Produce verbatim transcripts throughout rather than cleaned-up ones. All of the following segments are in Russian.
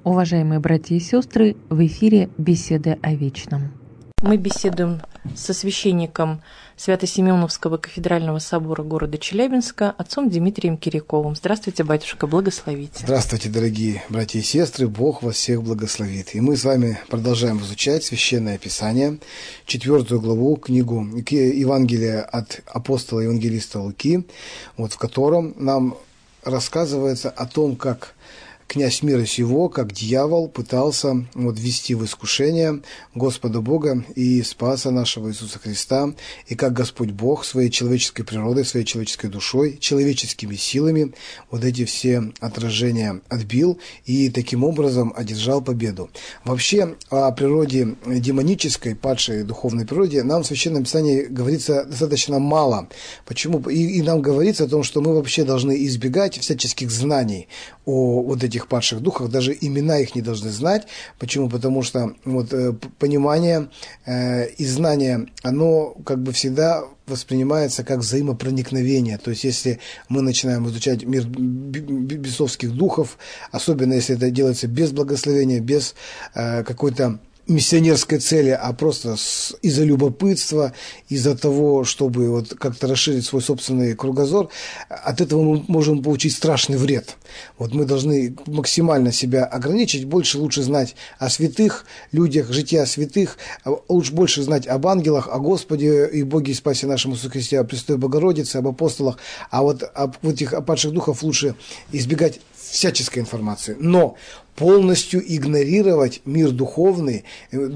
Уважаемые братья и сестры, в эфире «Беседы о вечном». Мы беседуем со священником Свято-Симеоновского кафедрального собора города Челябинска, отцом Дмитрием Киряковым. Здравствуйте, батюшка, благословите. Здравствуйте, дорогие братья и сестры, Бог вас всех благословит. И мы с вами продолжаем изучать Священное Писание, четвертую главу, книгу Евангелия от апостола Евангелиста Луки, вот, в котором нам рассказывается о том, как князь мира сего, как дьявол пытался вот, ввести в искушение Господа Бога и Спаса нашего Иисуса Христа, и как Господь Бог своей человеческой природой, своей человеческой душой, человеческими силами вот эти все отражения отбил и таким образом одержал победу. Вообще о природе демонической, падшей духовной природе нам в Священном Писании говорится достаточно мало. Почему? И, и нам говорится о том, что мы вообще должны избегать всяческих знаний о вот этих падших духах, даже имена их не должны знать. Почему? Потому что вот, э, понимание э, и знание, оно как бы всегда воспринимается как взаимопроникновение. То есть, если мы начинаем изучать мир бесовских духов, особенно если это делается без благословения, без э, какой-то миссионерской цели, а просто с, из-за любопытства, из-за того, чтобы вот как-то расширить свой собственный кругозор, от этого мы можем получить страшный вред. Вот мы должны максимально себя ограничить, больше лучше знать о святых людях, жития святых, лучше больше знать об ангелах, о Господе и Боге и Спасе нашему Иисусу Христе, о Престой Богородице, об апостолах, а вот об этих падших духов лучше избегать всяческой информации. Но полностью игнорировать мир духовный,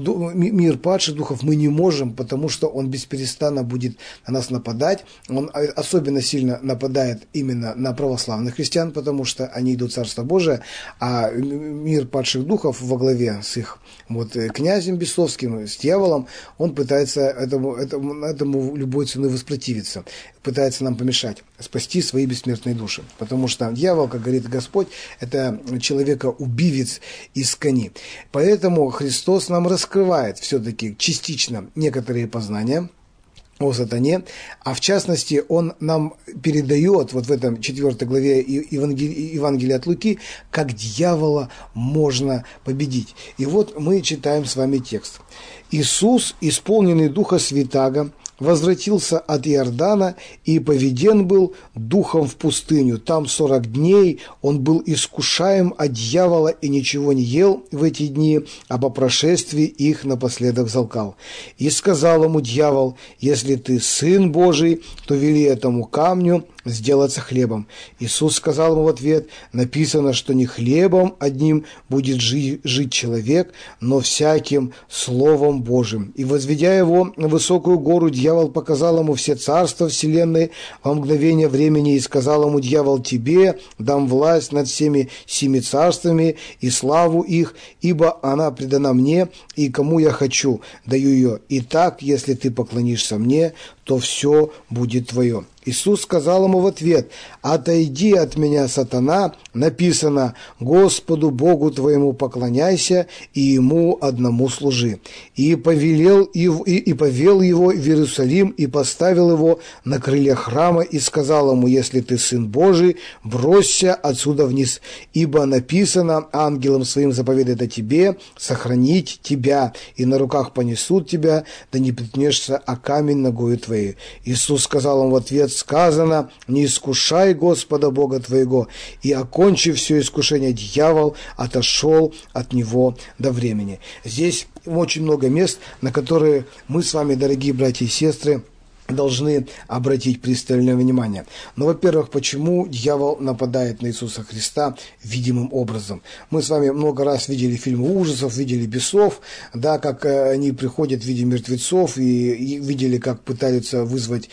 мир падших духов мы не можем, потому что он бесперестанно будет на нас нападать. Он особенно сильно нападает именно на православных христиан, потому что они идут в Царство Божие, а мир падших духов во главе с их вот, князем бесовским, с дьяволом, он пытается этому, этому, этому любой ценой воспротивиться, пытается нам помешать, спасти свои бессмертные души. Потому что дьявол, как говорит Господь, это человека убийца, из кони. Поэтому Христос нам раскрывает все-таки частично некоторые познания о сатане, а в частности Он нам передает вот в этом четвёртой главе Евангелия, Евангелия от Луки, как дьявола можно победить. И вот мы читаем с вами текст. «Иисус, исполненный Духа Святаго, возвратился от Иордана и поведен был духом в пустыню. Там сорок дней он был искушаем от дьявола и ничего не ел в эти дни, а по прошествии их напоследок взалкал. И сказал ему дьявол: если ты сын Божий, то вели этому камню сделаться хлебом. Иисус сказал ему в ответ: написано, что не хлебом одним будет жи- жить человек, но всяким словом Божьим. И возведя его на высокую гору, дьявол показал ему все царства вселенной во мгновение времени, и сказал ему дьявол: тебе дам власть над всеми семи царствами и славу их, ибо она предана мне, и кому я хочу, даю ее. Итак, если ты поклонишься мне, то все будет твое. Иисус сказал ему в ответ: отойди от меня, сатана, написано: Господу Богу твоему поклоняйся и Ему одному служи. И повелел, и, и повел его в Иерусалим, и поставил его на крыле храма, и сказал ему: если ты сын Божий, бросься отсюда вниз, ибо написано: ангелам своим заповедает о тебе сохранить тебя, и на руках понесут тебя, да не приткнешься о камень ногою твоей. Иисус сказал ему в ответ: сказано: не искушай Господа Бога твоего. И, окончив все искушение, дьявол отошел от него до времени. Здесь очень много мест, на которые мы с вами, дорогие братья и сестры, должны обратить пристальное внимание. Но, во-первых, почему дьявол нападает на Иисуса Христа видимым образом? Мы с вами много раз видели фильмы ужасов, видели бесов, да, как они приходят в виде мертвецов, и, и видели, как пытаются вызвать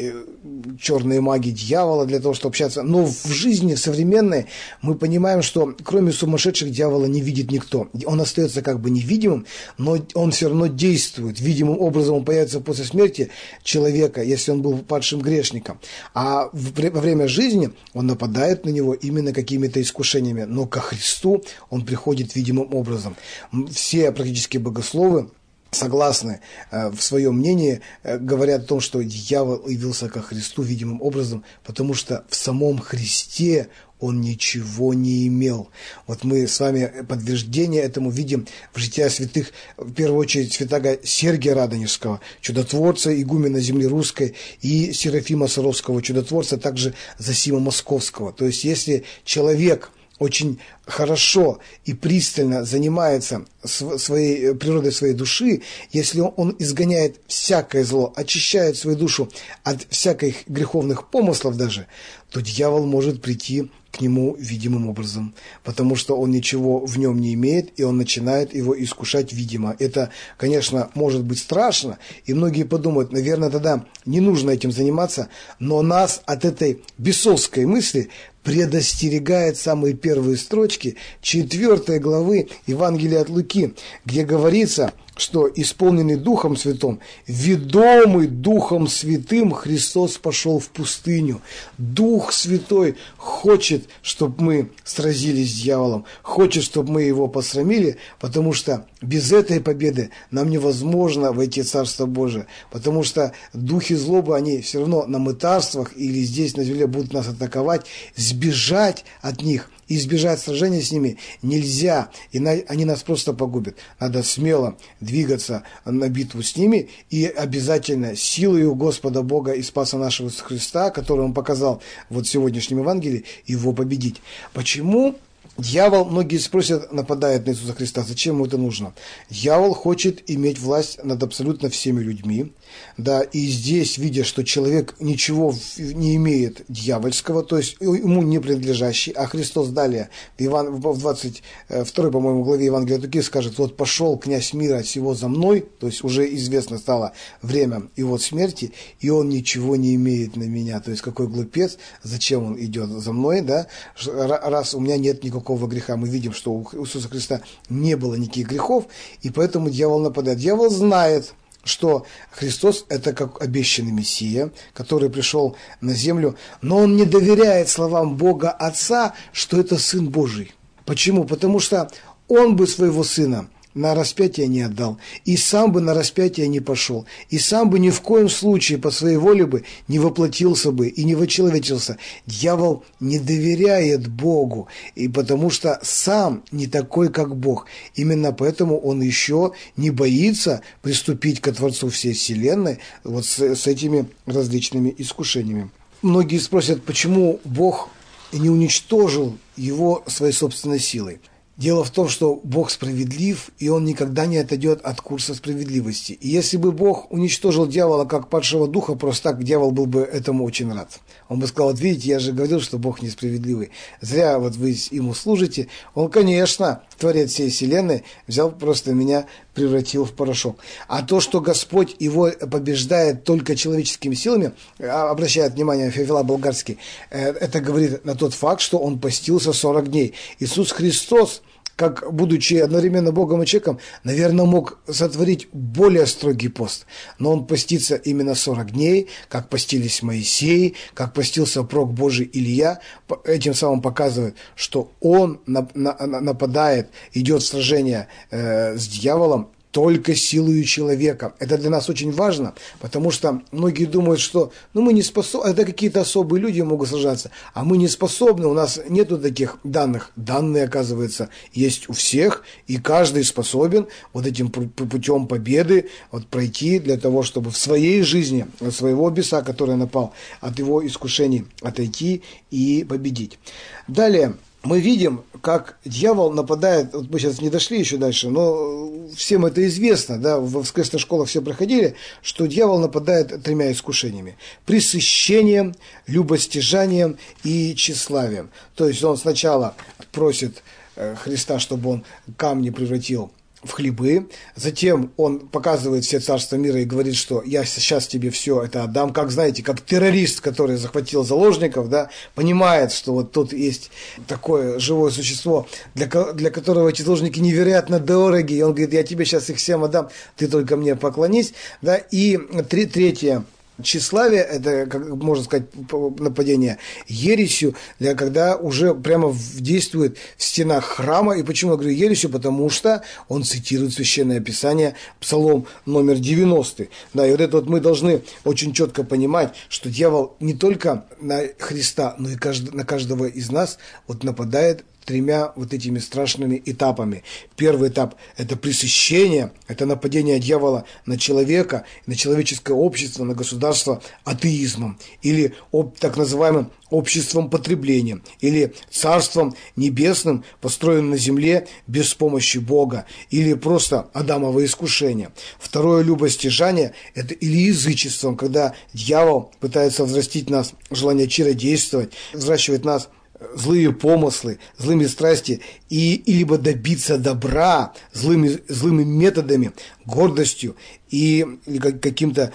черные маги дьявола для того, чтобы общаться. Но в жизни современной мы понимаем, что кроме сумасшедших дьявола не видит никто. Он остается как бы невидимым, но он все равно действует. Видимым образом он появится после смерти человека, если он был падшим грешником. А во время жизни он нападает на него именно какими-то искушениями. Но ко Христу он приходит видимым образом. Все практически богословы согласны э, в своем мнении, э, говорят о том, что дьявол явился ко Христу видимым образом, потому что в самом Христе он ничего не имел. Вот мы с вами подтверждение этому видим в «Жития святых», в первую очередь, святаго Сергия Радонежского, чудотворца, игумена земли русской, и Серафима Саровского, чудотворца, также Зосима Московского. То есть, если человек очень хорошо и пристально занимается своей природой своей души, если он изгоняет всякое зло, очищает свою душу от всяких греховных помыслов даже, то дьявол может прийти к нему видимым образом, потому что он ничего в нем не имеет, и он начинает его искушать видимо. Это, конечно, может быть страшно, и многие подумают, наверное, тогда не нужно этим заниматься, но нас от этой бесовской мысли предостерегает самые первые строчки четвёртой главы Евангелия от Луки, где говорится, что исполненный Духом Святым, ведомый Духом Святым, Христос пошел в пустыню. Дух Святой хочет, чтобы мы сразились с дьяволом, хочет, чтобы мы его посрамили, потому что без этой победы нам невозможно войти в Царство Божие, потому что духи злобы, они все равно на мытарствах или здесь на земле будут нас атаковать, сбежать от них, избежать сражения с ними нельзя, и на, они нас просто погубят. Надо смело двигаться на битву с ними, и обязательно силою Господа Бога и Спаса нашего Христа, который Он показал вот в сегодняшнем Евангелии, его победить. Почему? Дьявол, многие спросят, нападает на Иисуса Христа, зачем ему это нужно? Дьявол хочет иметь власть над абсолютно всеми людьми, да, и здесь, видя, что человек ничего не имеет дьявольского, то есть ему не принадлежащий, а Христос далее в, Иван, в двадцать второй, по-моему, главе Евангелия от Луки скажет, вот пошел князь мира сего за мной, то есть уже известно стало время его смерти, и он ничего не имеет на меня, то есть какой глупец, зачем он идет за мной, да, раз у меня нет никакого греха. Мы видим, что у Иисуса Христа не было никаких грехов, и поэтому дьявол нападает. Дьявол знает, что Христос – это как обещанный Мессия, который пришел на землю, но он не доверяет словам Бога Отца, что это Сын Божий. Почему? Потому что он бы своего Сына на распятие не отдал, и сам бы на распятие не пошел, и сам бы ни в коем случае по своей воле бы не воплотился бы и не вочеловечился. Дьявол не доверяет Богу, и потому что сам не такой, как Бог. Именно поэтому он еще не боится приступить ко Творцу всей вселенной вот с, с этими различными искушениями. Многие спросят, почему Бог не уничтожил его своей собственной силой. Дело в том, что Бог справедлив, и Он никогда не отойдет от курса справедливости. И если бы Бог уничтожил дьявола как падшего духа, просто так дьявол был бы этому очень рад. Он бы сказал, вот видите, я же говорил, что Бог несправедливый. Зря вот вы ему служите. Он, конечно, творец всей вселенной, взял просто меня, превратил в порошок. А то, что Господь его побеждает только человеческими силами, обращает внимание Феофила Болгарский, это говорит на тот факт, что он постился сорок дней. Иисус Христос, как будучи одновременно Богом и человеком, наверное, мог сотворить более строгий пост. Но он постится именно сорок дней, как постились Моисей, как постился пророк Божий Илья. Этим самым показывает, что он нападает, идет в сражение э, с дьяволом только силою человека. Это для нас очень важно, потому что многие думают, что ну, мы не способны, это какие-то особые люди могут сражаться, а мы не способны, у нас нету таких данных. Данные, оказывается, есть у всех, и каждый способен вот этим путем победы вот, пройти для того, чтобы в своей жизни, от своего беса, который напал, от его искушений отойти и победить. Далее. Мы видим, как дьявол нападает, вот мы сейчас не дошли еще дальше, но всем это известно, да, в воскресных школах все проходили, что дьявол нападает тремя искушениями. Пресыщением, любостяжанием и тщеславием. То есть он сначала просит Христа, чтобы он камни превратил в хлебы, затем он показывает все царства мира и говорит, что я сейчас тебе все это отдам, как, знаете, как террорист, который захватил заложников, да, понимает, что вот тут есть такое живое существо, для, для которого эти заложники невероятно дороги, и он говорит, я тебе сейчас их всем отдам, ты только мне поклонись, да, и три, третье, Тщеславие – это, как можно сказать, нападение ересью, для, когда уже прямо действует в стенах храма. И почему я говорю ересью? Потому что он цитирует Священное Писание, Псалом номер девяносто. Да, и вот это вот мы должны очень четко понимать, что дьявол не только на Христа, но и кажд... на каждого из нас вот нападает тремя вот этими страшными этапами. Первый этап – это пресыщение, это нападение дьявола на человека, на человеческое общество, на государство атеизмом, или об, так называемым обществом потребления, или царством небесным, построенным на земле без помощи Бога, или просто Адамово искушение. Второе любостяжание – это или язычеством, когда дьявол пытается взрастить нас желание чародействовать, взращивает нас злые помыслы, злыми страсти, и, и либо добиться добра злыми, злыми методами, гордостью и или каким-то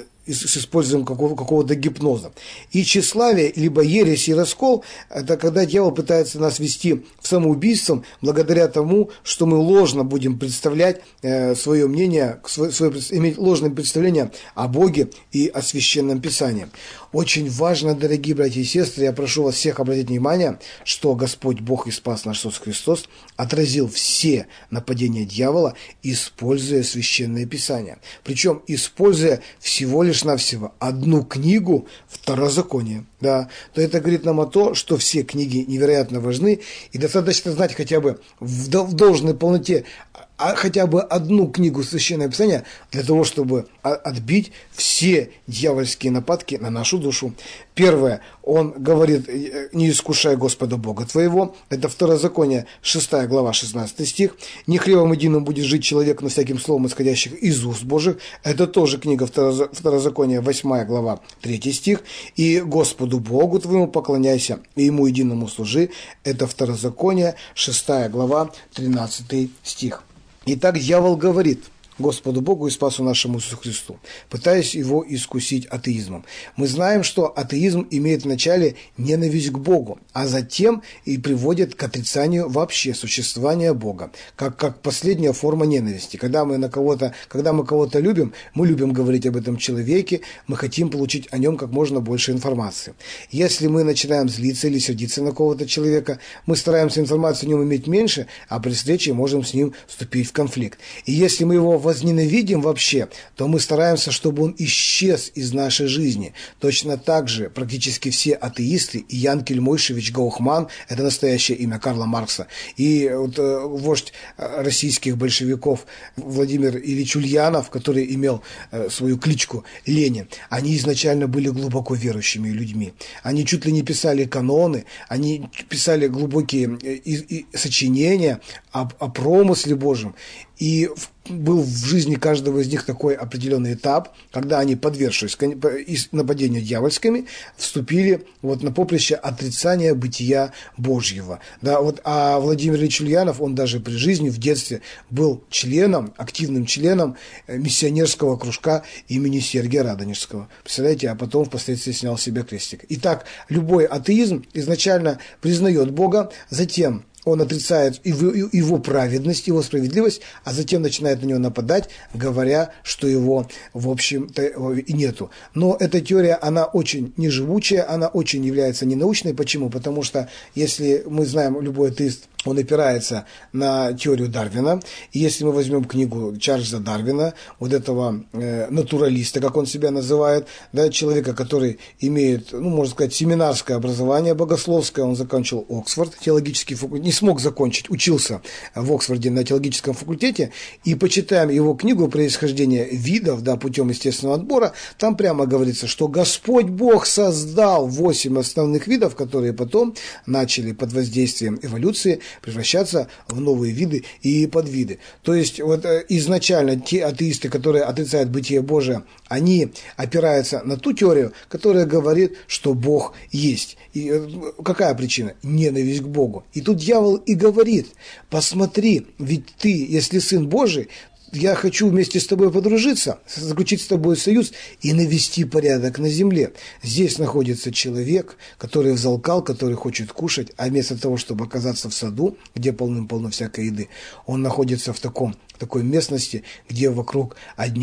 с использованием какого, какого-то гипноза. И тщеславие, либо ересь и раскол – это когда дьявол пытается нас вести в самоубийство благодаря тому, что мы ложно будем представлять э, свое мнение, свое, свое, иметь ложное представление о Боге и о Священном Писании. Очень важно, дорогие братья и сестры, я прошу вас всех обратить внимание, что Господь Бог и Спас наш Иисус Христос отразил все нападения дьявола, используя Священное Писание. Причем используя всего лишь навсего одну книгу Второзакония, да, то это говорит нам о том, что все книги невероятно важны, и достаточно знать хотя бы в должной полноте а хотя бы одну книгу Священного Писания для того, чтобы отбить все дьявольские нападки на нашу душу. Первое, он говорит: не искушай Господа Бога твоего. Это Второзаконие, шестая глава, шестнадцатый стих. Не хлебом единым будет жить человек, но всяким словом, исходящих из уст Божьих. Это тоже книга Второзакония, восьмая глава, третий стих. И Господу Богу твоему поклоняйся, и ему единому служи. Это Второзаконие, шестая глава, тринадцатый стих. Итак, дьявол говорит Господу Богу и Спасу нашему Иисусу Христу, пытаясь его искусить атеизмом. Мы знаем, что атеизм имеет вначале ненависть к Богу, а затем и приводит к отрицанию вообще существования Бога, как, как последняя форма ненависти. Когда мы, на кого-то, когда мы кого-то любим, мы любим говорить об этом человеке, мы хотим получить о нем как можно больше информации. Если мы начинаем злиться или сердиться на кого-то человека, мы стараемся информацию о нем иметь меньше, а при встрече можем с ним вступить в конфликт. И если мы его возненавидим вообще, то мы стараемся, чтобы он исчез из нашей жизни. Точно так же практически все атеисты, и Ян Кельмойшевич Гаухман, это настоящее имя Карла Маркса, и вот, э, вождь российских большевиков Владимир Ильич Ульянов, который имел э, свою кличку Ленин, они изначально были глубоко верующими людьми. Они чуть ли не писали каноны, они писали глубокие э, и, и сочинения о, о промысле Божьем. И был в жизни каждого из них такой определенный этап, когда они, подвергшись нападению дьявольскими, вступили вот на поприще отрицания бытия Божьего. Да, вот, а Владимир Ильич Ульянов, он даже при жизни в детстве был членом, активным членом миссионерского кружка имени Сергия Радонежского. Представляете, а потом впоследствии снял с себя крестик. Итак, любой атеизм изначально признает Бога, затем он отрицает его праведность, его справедливость, а затем начинает на него нападать, говоря, что его, в общем-то, и нету. Но эта теория, она очень неживучая, она очень является ненаучной. Почему? Потому что, если мы знаем, любой атеист, он опирается на теорию Дарвина. И если мы возьмем книгу Чарльза Дарвина, вот этого э, натуралиста, как он себя называет, да, человека, который имеет, ну, можно сказать, семинарское образование богословское, он закончил Оксфорд, теологический факультет, не смог закончить, учился в Оксфорде на теологическом факультете, и почитаем его книгу «Происхождение видов», да, путем естественного отбора, там прямо говорится, что Господь Бог создал восемь основных видов, которые потом начали под воздействием эволюции превращаться в новые виды и подвиды. То есть вот изначально те атеисты, которые отрицают бытие Божие, они опираются на ту теорию, которая говорит, что Бог есть. И какая причина? Ненависть к Богу. И тут дьявол и говорит: посмотри, ведь ты, если Сын Божий, я хочу вместе с тобой подружиться, заключить с тобой союз и навести порядок на земле. Здесь находится человек, который взалкал, который хочет кушать, а вместо того, чтобы оказаться в саду, где полным-полно всякой еды, он находится в таком, в такой местности, где вокруг одни лишь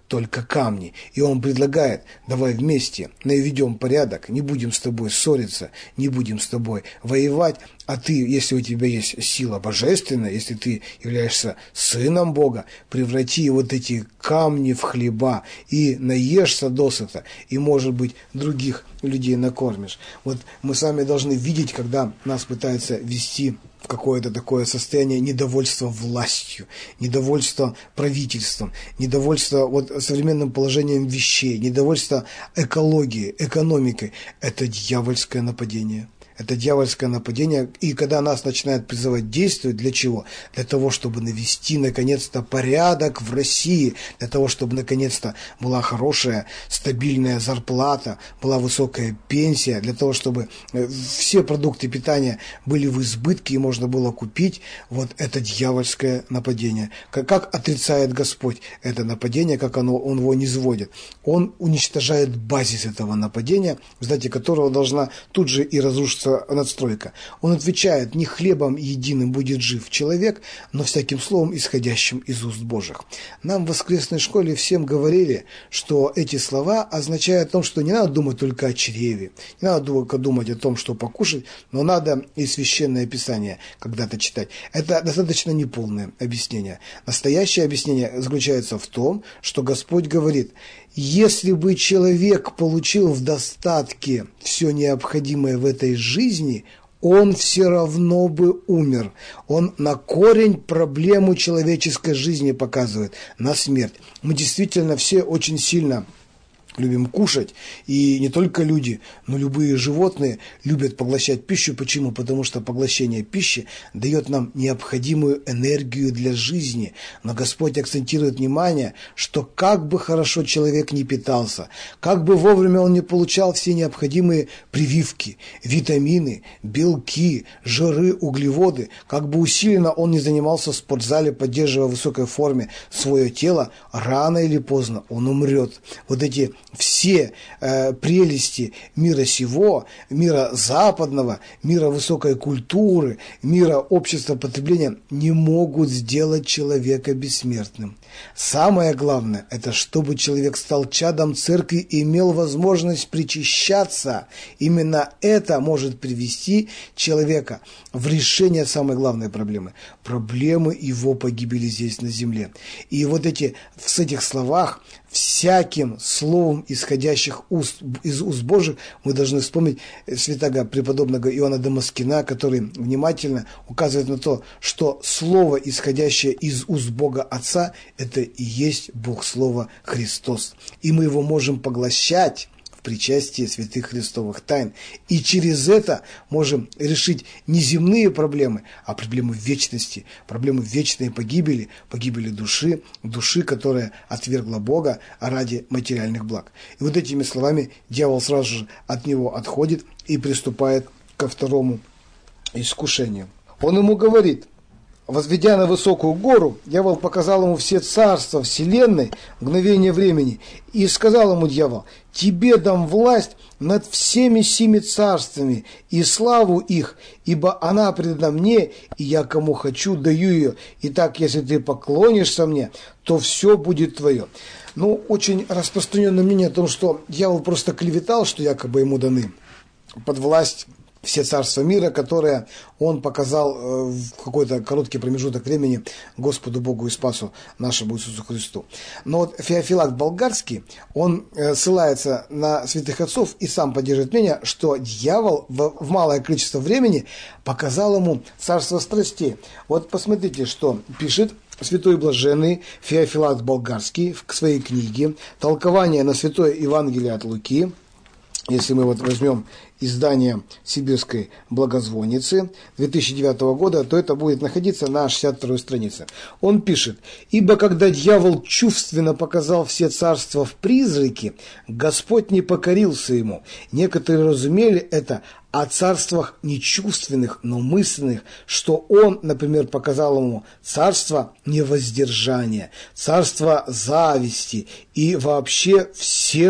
только камни. И он предлагает: давай вместе наведем порядок, не будем с тобой ссориться, не будем с тобой воевать, а ты, если у тебя есть сила божественная, если ты являешься сыном Бога, преврати вот эти камни в хлеба и наешься досыта, и, может быть, других людей накормишь. Вот мы сами должны видеть, когда нас пытаются ввести в какое-то такое состояние недовольства властью, недовольства правительством, недовольства вот современным положением вещей, недовольства экологией, экономикой. Это дьявольское нападение. Это дьявольское нападение, и когда нас начинают призывать действовать, для чего? Для того, чтобы навести, наконец-то, порядок в России, для того, чтобы, наконец-то, была хорошая, стабильная зарплата, была высокая пенсия, для того, чтобы все продукты питания были в избытке и можно было купить. Вот это дьявольское нападение. Как, как отрицает Господь это нападение, как оно, Он его низводит? Он уничтожает базис этого нападения, в результате которого должна тут же и разрушиться надстройка. Он отвечает: не хлебом единым будет жив человек, но всяким словом, исходящим из уст Божьих. Нам в воскресной школе всем говорили, что эти слова означают о том, что не надо думать только о чреве, не надо только думать о том, что покушать, но надо и Священное Писание когда-то читать. Это достаточно неполное объяснение. Настоящее объяснение заключается в том, что Господь говорит: если бы человек получил в достатке все необходимое в этой жизни, он все равно бы умер. Он на корень проблему человеческой жизни показывает, на смерть. Мы действительно все очень сильно любим кушать, и не только люди, но любые животные любят поглощать пищу. Почему? Потому что поглощение пищи дает нам необходимую энергию для жизни. Но Господь акцентирует внимание, что как бы хорошо человек не питался, как бы вовремя он не получал все необходимые прививки, витамины, белки, жиры, углеводы, как бы усиленно он не занимался в спортзале, поддерживая в высокой форме свое тело, рано или поздно он умрет. Вот эти все э, прелести мира сего, мира западного, мира высокой культуры, мира общества потребления не могут сделать человека бессмертным. Самое главное, это чтобы человек стал чадом церкви и имел возможность причащаться. Именно это может привести человека в решение самой главной проблемы. Проблемы его погибели здесь на земле. И вот эти, в этих словах, всяким словом, исходящих уст, из уст Божьих, мы должны вспомнить святого преподобного Иоанна Дамаскина, который внимательно указывает на то, что слово, исходящее из уст Бога Отца, это и есть Бог Слово Христос. И мы его можем поглощать в причастии святых христовых тайн. И через это можем решить не земные проблемы, а проблемы вечности, проблемы вечной погибели, погибели души, души, которая отвергла Бога ради материальных благ. И вот этими словами дьявол сразу же от него отходит и приступает ко второму искушению. Он ему говорит: возведя на высокую гору, дьявол показал ему все царства вселенной в мгновение времени. И сказал ему дьявол: тебе дам власть над всеми семи царствами и славу их, ибо она предана мне, и я кому хочу даю ее. Итак, если ты поклонишься мне, то все будет твое. Ну, очень распространенное мнение о том, что дьявол просто клеветал, что якобы ему даны под власть все царства мира, которые он показал в какой-то короткий промежуток времени Господу Богу и Спасу нашему Иисусу Христу. Но вот Феофилакт Болгарский, он ссылается на святых отцов и сам поддерживает мнение, что дьявол в малое количество времени показал ему царство страстей. Вот посмотрите, что пишет святой блаженный Феофилакт Болгарский в своей книге «Толкование на святое Евангелие от Луки». Если мы вот возьмем издание Сибирской Благозвонницы две тысячи девятого года, то это будет находиться на шестьдесят второй странице. Он пишет: «Ибо когда дьявол чувственно показал все царства в призраке, Господь не покорился ему. Некоторые разумели это о царствах нечувственных, но мысленных, что он, например, показал ему царство невоздержания, царство зависти и вообще всех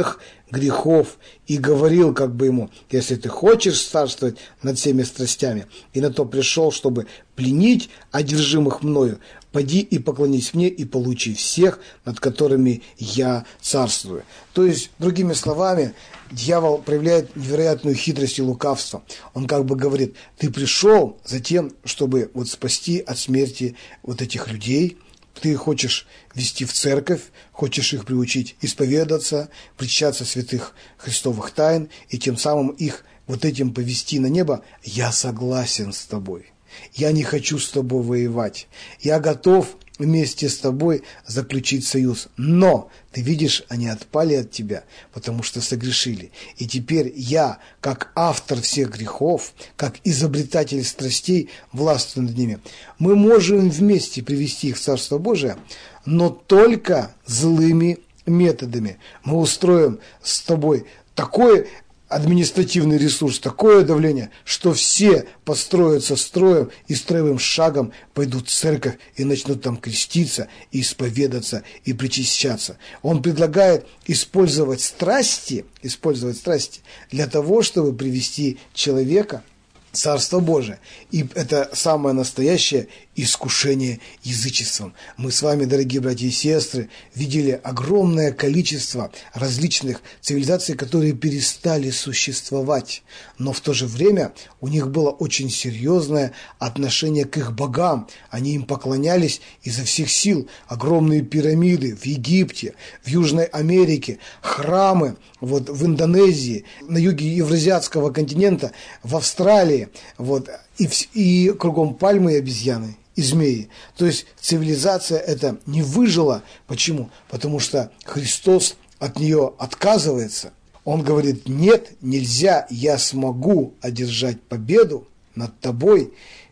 грехов и говорил как бы ему: если ты хочешь царствовать над всеми страстями, и на то пришел, чтобы пленить одержимых мною, поди и поклонись мне и получи всех, над которыми я царствую. То есть, другими словами, дьявол проявляет невероятную хитрость и лукавство. Он как бы говорит: ты пришел за тем, чтобы вот спасти от смерти вот этих людей. Ты хочешь вести в церковь, хочешь их приучить исповедаться, причащаться святых христовых тайн, и тем самым их вот этим повести на небо. Я согласен с тобой. Я не хочу с тобой воевать. Я готов вместе с тобой заключить союз. Но, ты видишь, они отпали от тебя, потому что согрешили. И теперь я, как автор всех грехов, как изобретатель страстей, властвую над ними. Мы можем вместе привести их в Царство Божие, но только злыми методами. Мы устроим с тобой такой административный ресурс, такое давление, что все построятся строем и строевым шагом пойдут в церковь и начнут там креститься, и исповедаться, и причащаться. Он предлагает использовать страсти, использовать страсти для того, чтобы привести человека в Царство Божие. И это самое настоящее искушение язычеством. Мы с вами, дорогие братья и сестры, видели огромное количество различных цивилизаций, которые перестали существовать, но в то же время у них было очень серьезное отношение к их богам. Они им поклонялись изо всех сил. Огромные пирамиды в Египте, в Южной Америке, храмы вот, в Индонезии, на юге Евразиатского континента, в Австралии, вот, и, и кругом пальмы и обезьяны, и змеи. То есть цивилизация эта не выжила. Почему? Потому что Христос от нее отказывается. Он говорит: нет, нельзя, я смогу одержать победу над тобой,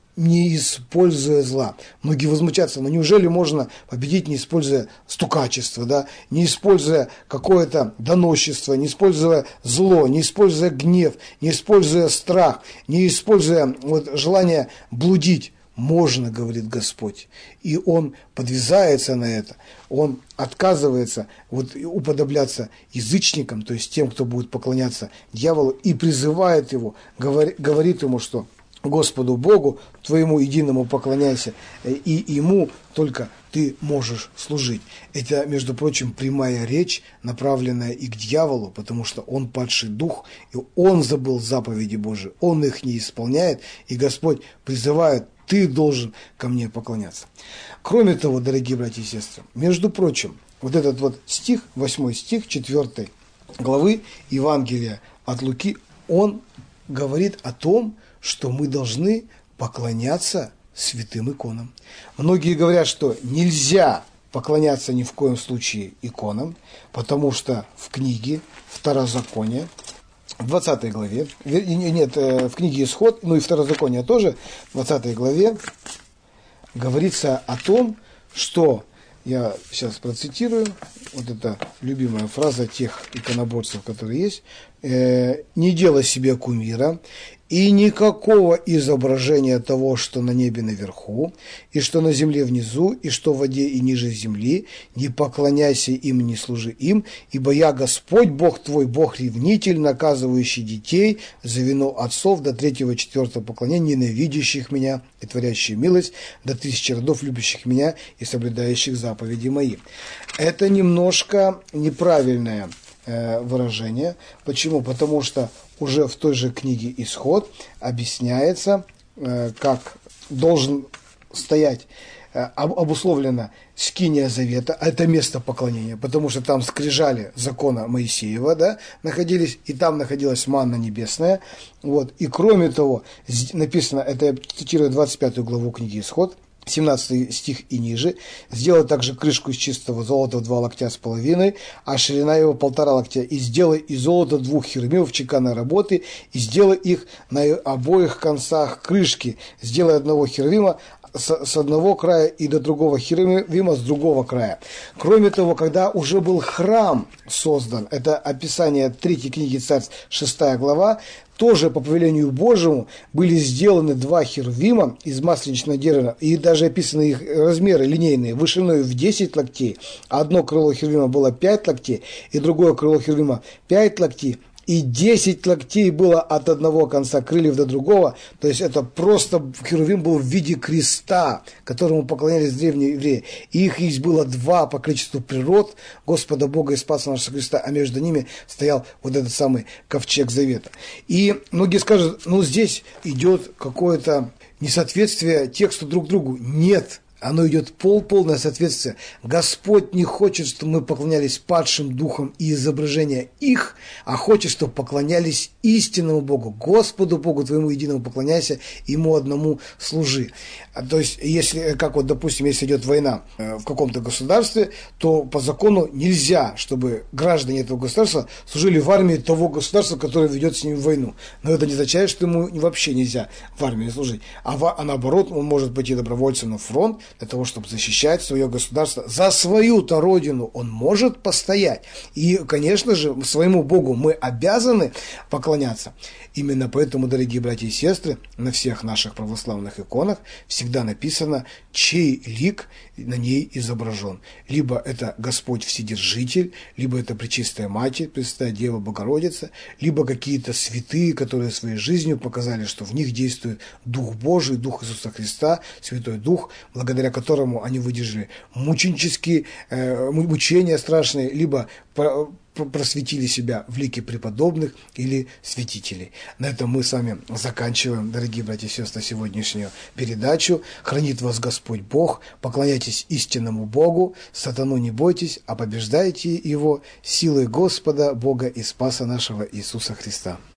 не используя зла. Многие возмутятся: но неужели можно победить, не используя стукачество, да? Не используя какое-то доносчество, не используя зло, не используя гнев, не используя страх, не используя вот, желание блудить? Можно, говорит Господь. И Он подвязается на это. Он отказывается вот, уподобляться язычникам, то есть тем, кто будет поклоняться дьяволу, и призывает его, говорит, говорит ему, что Господу Богу твоему единому поклоняйся, и Ему только ты можешь служить. Это, между прочим, прямая речь, направленная и к дьяволу, потому что он падший дух, и он забыл заповеди Божии, он их не исполняет, и Господь призывает: ты должен ко мне поклоняться. Кроме того, дорогие братья и сестры, между прочим, вот этот вот стих, восьмой стих четвёртой главы Евангелия от Луки, он говорит о том, что мы должны поклоняться святым иконам. Многие говорят, что нельзя поклоняться ни в коем случае иконам, потому что в книге Второзакония, в двадцатой главе, нет, в книге Исход, ну и Второзаконие тоже, в двадцатой главе говорится о том, что, я сейчас процитирую, вот эта любимая фраза тех иконоборцев, которые есть: э, «Не делай себе кумира, и никакого изображения того, что на небе наверху, и что на земле внизу, и что в воде и ниже земли, не поклоняйся им, не служи им, ибо я Господь, Бог твой, Бог ревнитель, наказывающий детей за вину отцов до третьего, четвертого поклонения, ненавидящих меня и творящих милость до тысячи родов, любящих меня и соблюдающих заповеди мои». Это немножко неправильное выражение. Почему? Потому что уже в той же книге Исход объясняется, как должен стоять, обусловлено скиния завета, а это место поклонения, потому что там скрижали закона Моисеева, да, находились, и там находилась манна небесная. Вот. И кроме того, написано, это я цитирую двадцать пятую главу книги Исход, семнадцатый стих и ниже: «Сделай также крышку из чистого золота в два локтя с половиной, а ширина его полтора локтя, и сделай из золота двух херувимов чеканной работы, и сделай их на обоих концах крышки. Сделай одного херувима с, с одного края и до другого херувима с другого края. Кроме того, когда уже был храм создан, это описание третьей книги Царств, шестая глава, тоже по повелению Божьему были сделаны два херувима из масленичного дерева, и даже описаны их размеры линейные, вышиной в десять локтей. Одно крыло херувима было пять локтей, и другое крыло херувима пять локтей. И десять локтей было от одного конца крыльев до другого. То есть это просто херувим был в виде креста, которому поклонялись древние евреи. И их есть было два по количеству природ Господа Бога и Спаса нашего Христа, а между ними стоял вот этот самый ковчег завета. И многие скажут, ну здесь идет какое-то несоответствие тексту друг другу. Нет. Оно идет пол, полное соответствие. Господь не хочет, чтобы мы поклонялись падшим духам и изображения их, а хочет, чтобы поклонялись истинному Богу, Господу Богу твоему единому поклоняйся, Ему одному служи. То есть, если, как вот, допустим, если идет война в каком-то государстве, то по закону нельзя, чтобы граждане этого государства служили в армии того государства, которое ведет с ним войну. Но это не означает, что ему вообще нельзя в армии служить. А, в, а наоборот, он может пойти добровольцем на фронт, для того, чтобы защищать свое государство. За свою-то родину он может постоять. И, конечно же, своему Богу мы обязаны поклоняться. Именно поэтому, дорогие братья и сестры, на всех наших православных иконах всегда написано, чей лик на ней изображен. Либо это Господь Вседержитель, либо это Пречистая Матерь, Пресвятая Дева Богородица, либо какие-то святые, которые своей жизнью показали, что в них действует Дух Божий, Дух Иисуса Христа, Святой Дух, благодаря которому они выдержали мученические э, мучения страшные, либо просветили себя в лике преподобных или святителей. На этом мы с вами заканчиваем, дорогие братья и сестры, сегодняшнюю передачу. Хранит вас Господь Бог, поклоняйтесь истинному Богу, сатану не бойтесь, а побеждайте его силой Господа, Бога и Спаса нашего Иисуса Христа.